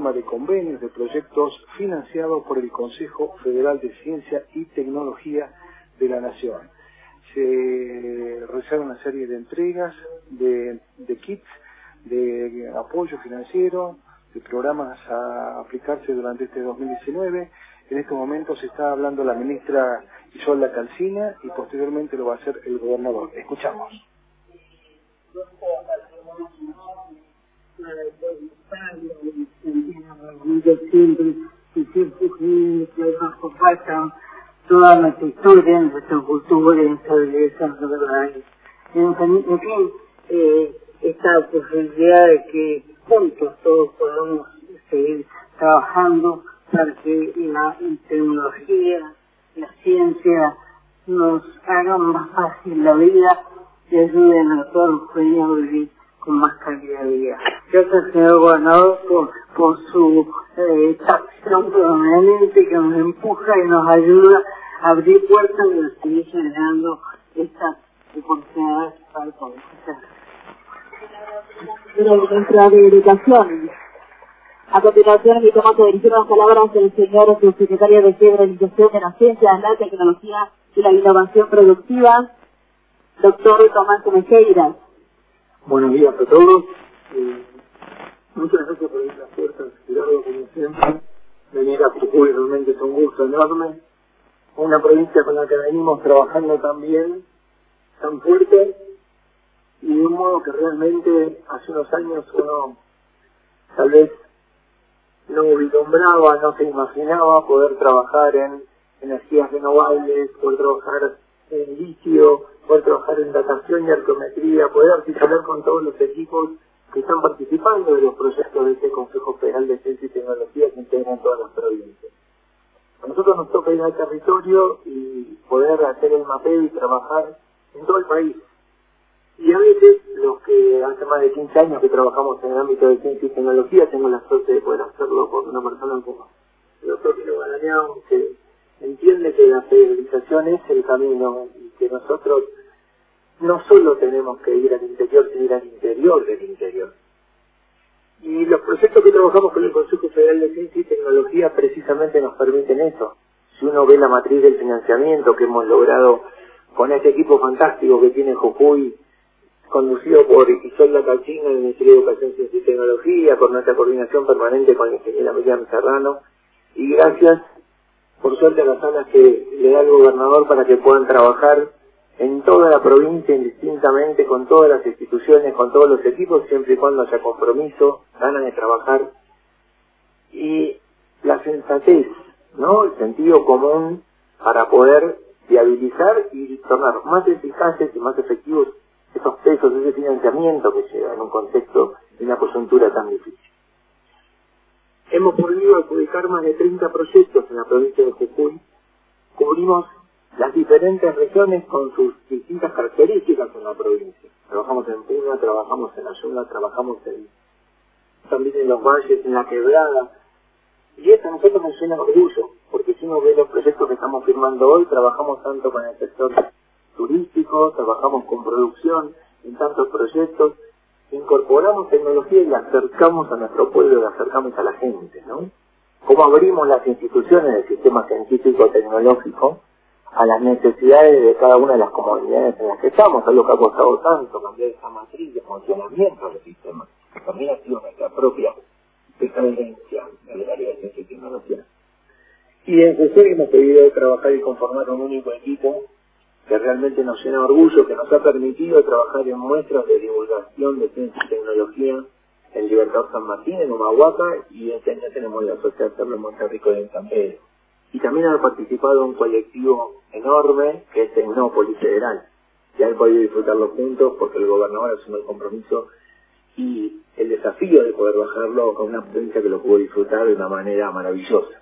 firma de convenios de proyectos financiados por el Consejo Federal de Ciencia y Tecnología de la Nación. Se realizaron una serie de entregas de kits, de apoyo financiero, de programas a aplicarse durante este 2019. En este momento se está hablando la ministra Isolda Calcina y posteriormente lo va a hacer el gobernador. Escuchamos. Toda nuestra historia, nuestra cultura, nuestra belleza, en fin, esta posibilidad de que juntos todos podamos seguir trabajando para que la tecnología, la ciencia nos hagan más fácil la vida y ayuden a todos los jóvenes a vivir con más calidad de vida. Gracias, señor gobernador, por su acción permanente que nos empuja y nos ayuda a abrir puertas y a seguir generando estas oportunidades para todos. Nuestra dedicación. A continuación, le tomo a dirigir las palabras del señor subsecretario de Ciencia de la Ciencia, la Tecnología y la Innovación Productiva, doctor Tomás Mejeiras. Buenos días a todos. Muchas gracias por estas puertas, Gerardo, como siempre. Venir a Jujuy realmente es un gusto enorme. Una provincia con la que venimos trabajando tan bien, tan fuerte, y de un modo que realmente hace unos años uno tal vez no vislumbraba, no se imaginaba poder trabajar en energías renovables, poder trabajar en litio, poder trabajar en datación y arqueometría, poder articular con todos los equipos que están participando de los proyectos de este Consejo Federal de Ciencia y Tecnología que integran todas las provincias. A nosotros nos toca ir al territorio y poder hacer el mapeo y trabajar en todo el país. Y a veces, los que hace más de 15 años que trabajamos en el ámbito de ciencia y tecnología, tengo la suerte de poder hacerlo con una persona como el doctor Pino Barañao, que entiende que la federalización es el camino y que nosotros no solo tenemos que ir al interior, sino ir al interior del interior. Y los proyectos que trabajamos con el Consejo Federal de Ciencia y Tecnología precisamente nos permiten eso. Si uno ve la matriz del financiamiento que hemos logrado con este equipo fantástico que tiene Jujuy, conducido por Isolda Calcina del Ministerio de Educación, Ciencia y Tecnología, con nuestra coordinación permanente con la ingeniera Miriam Serrano, y gracias, por suerte, a las alas que le da el gobernador para que puedan trabajar en toda la provincia indistintamente, con todas las instituciones, con todos los equipos, siempre y cuando haya compromiso, ganas de trabajar, y la sensatez, ¿no? El sentido común para poder viabilizar y tornar más eficaces y más efectivos esos pesos, ese financiamiento que llega en un contexto de una coyuntura tan difícil. Hemos podido adjudicar más de 30 proyectos en la provincia de Jujuy. Cubrimos las diferentes regiones con sus distintas características en la provincia. Trabajamos en Puna, trabajamos en Ayunga, trabajamos también en los valles, en la Quebrada. Y eso a nosotros nos llena de orgullo, porque si uno ve los proyectos que estamos firmando hoy, trabajamos tanto con el sector turístico, trabajamos con producción en tantos proyectos, incorporamos tecnología y la acercamos a nuestro pueblo, la acercamos a la gente, ¿no? Cómo abrimos las instituciones del sistema científico-tecnológico a las necesidades de cada una de las comunidades en las que estamos, a lo que ha costado tanto cambiar esa matriz de funcionamiento del sistema. También ha sido nuestra propia decadencia en el área de ciencia y tecnología. Y en Jujuy hemos podido trabajar y conformar un único equipo que realmente nos llena de orgullo, que nos ha permitido trabajar en muestras de divulgación de ciencia y tecnología en Libertador San Martín, en Humahuaca, y este año tenemos la suerte de hacerlo en Monterrico y en San Pedro. Y también ha participado un colectivo enorme que es Tecnópolis Federal, que han podido disfrutarlo juntos porque el gobernador asumió el compromiso y el desafío de poder bajarlo con una provincia que lo pudo disfrutar de una manera maravillosa.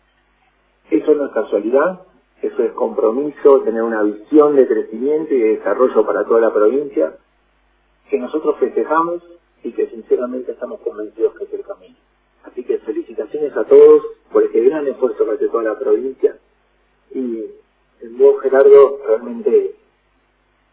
Eso no es casualidad. Eso es compromiso, tener una visión de crecimiento y de desarrollo para toda la provincia, que nosotros festejamos y que sinceramente estamos convencidos que es el camino. Así que felicitaciones a todos por este gran esfuerzo que hace toda la provincia y en vos, Gerardo, realmente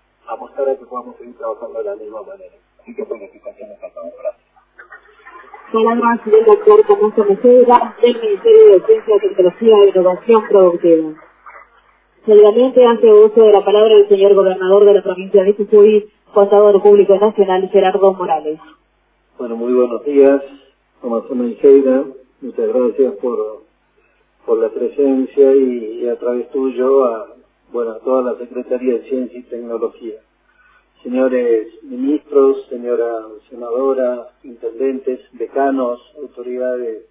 apostar a que podamos seguir trabajando de la misma manera. Así que felicitaciones a todos. Gracias. Palabras del doctor Tomás Mejera, del Ministerio de Ciencia, Tecnología e Innovación Productiva. Seguidamente hace uso de la palabra el señor gobernador de la provincia de Jujuy, contador público nacional, Gerardo Morales. Bueno, muy buenos días, Tomás Mejera, muchas gracias por la presencia y a través tuyo a toda la Secretaría de Ciencia y Tecnología. Señores ministros, señora senadora, intendentes, decanos, autoridades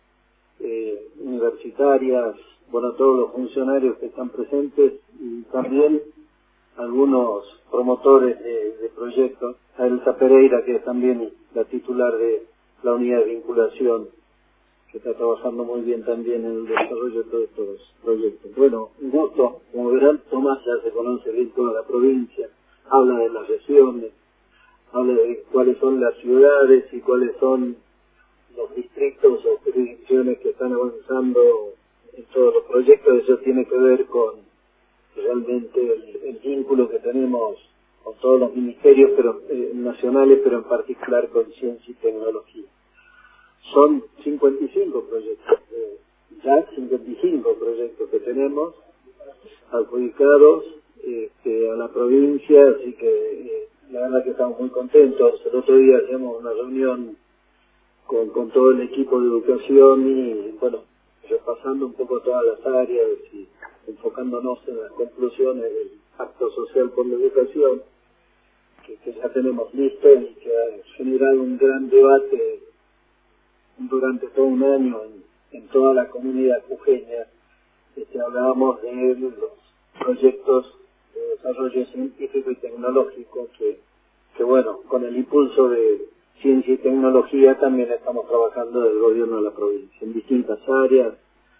universitarias, todos los funcionarios que están presentes y también algunos promotores de proyectos, a Elsa Pereira, que es también la titular de la unidad de vinculación, que está trabajando muy bien también en el desarrollo de todos estos proyectos. Bueno, un gusto, como verán, Tomás ya se conoce bien toda la provincia, habla de las regiones, habla de cuáles son las ciudades y cuáles son los distritos o jurisdicciones que están avanzando en todos los proyectos. Eso tiene que ver con realmente el vínculo que tenemos con todos los ministerios nacionales, pero en particular con ciencia y tecnología. Son 55 proyectos, ya 55 proyectos que tenemos adjudicados a la provincia, así que la verdad que estamos muy contentos. El otro día hacíamos una reunión con todo el equipo de educación y repasando un poco todas las áreas y enfocándonos en las conclusiones del Pacto Social por la Educación, que ya tenemos listo y que ha generado un gran debate durante todo un año en toda la comunidad jujeña. Hablábamos de los proyectos de desarrollo científico y tecnológico que con el impulso de ciencia y tecnología también estamos trabajando del gobierno de la provincia en distintas áreas,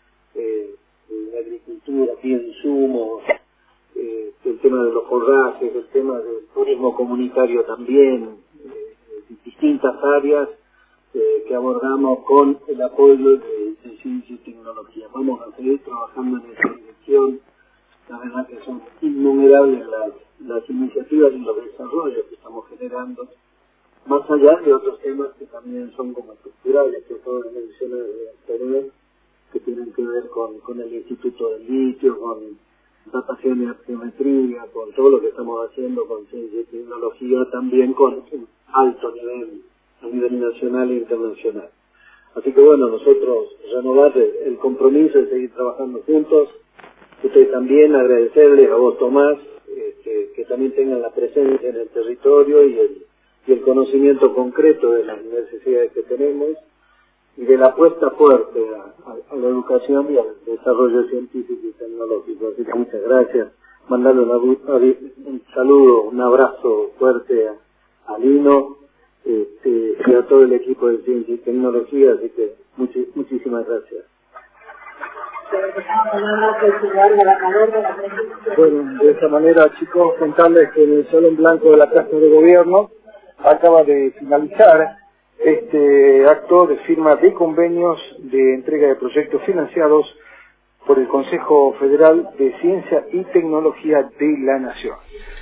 de agricultura, bioinsumos, el tema de los forrajes, el tema del turismo comunitario también, distintas áreas que abordamos con el apoyo de ciencia y tecnología. Vamos a seguir trabajando en esa dirección. La verdad que son innumerables las iniciativas y los desarrollos que estamos generando, más allá de otros temas que también son como estructurales, que todas las menciones de anterior, que tienen que ver con el Instituto del Litio, con datación y arqueometría, con todo lo que estamos haciendo con ciencia y tecnología, también con un alto nivel, a nivel nacional e internacional. Así que nosotros renovar el compromiso de seguir trabajando juntos. Ustedes también agradecerles a vos, Tomás, que también tengan la presencia en el territorio y el conocimiento concreto de las necesidades que tenemos y de la apuesta fuerte a la educación y al desarrollo científico y tecnológico. Así que muchas gracias. Mandarle un saludo, un abrazo fuerte a Lino y a todo el equipo de ciencia y tecnología. Así que muchísimas gracias. Bueno, de esta manera, chicos, contarles que en el Salón Blanco de la Casa de Gobierno acaba de finalizar este acto de firma de convenios de entrega de proyectos financiados por el Consejo Federal de Ciencia y Tecnología de la Nación.